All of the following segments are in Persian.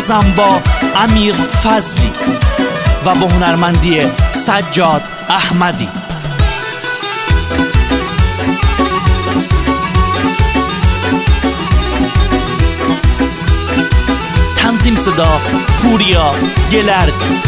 بازم با امیر فضلی و با هنرمندی سجاد احمدی. تنظیم صدا پوریا گلردی.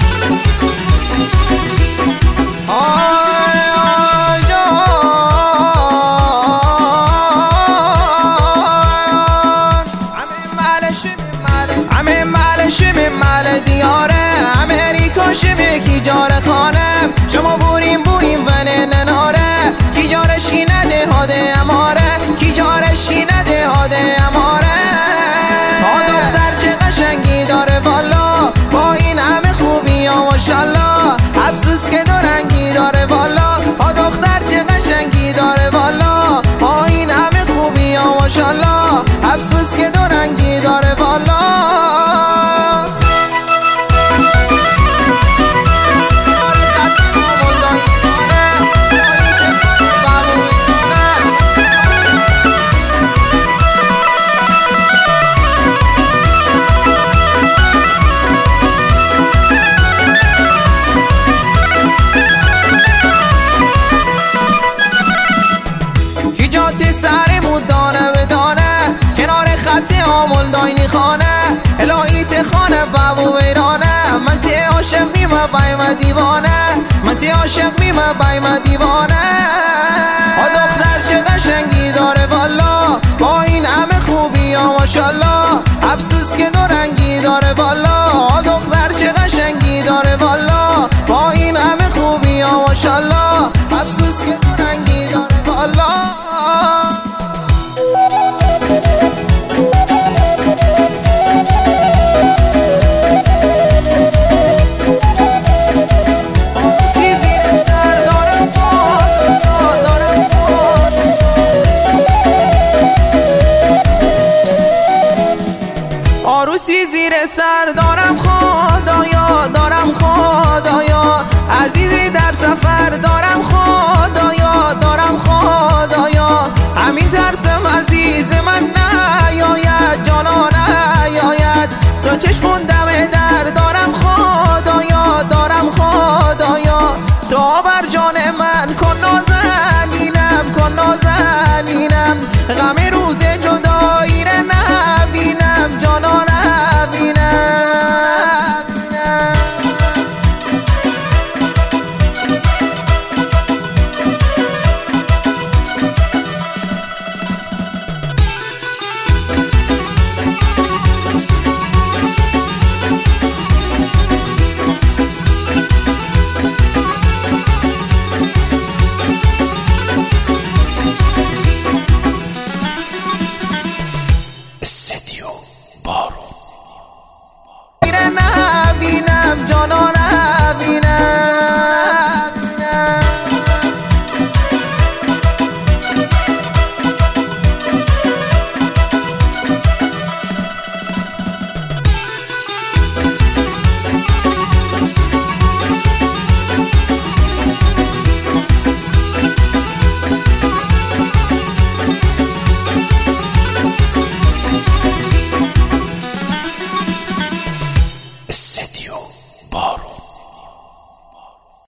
شمی کی جار خانم شما بوریم بویم ونن ناره کی جارشی نده هاده اماره کی جارشی نده هاده اماره تا دختر چه قشنگی داره والا با این همه خوبی ها ماشالله افسوس که دو رنگی داره والا تا دختر چه قشنگی داره والا با این همه خوبی ها ماشالله افسوس که دو رنگی داره والا. آمول داینی خانه الهیت خانه بابو ویرانه من تی عاشق بیمه بایم دیوانه من تی عاشق بیمه بایم دیوانه آ دختر چه قشنگی داره والا با این همه خوبی ها ماشالله افسوس که دو رنگی داره والا آ دختر چه قشنگی داره والا با این همه خوبی ها ماشالله افسوس که دو رنگی داره والا. عروسی زیر سر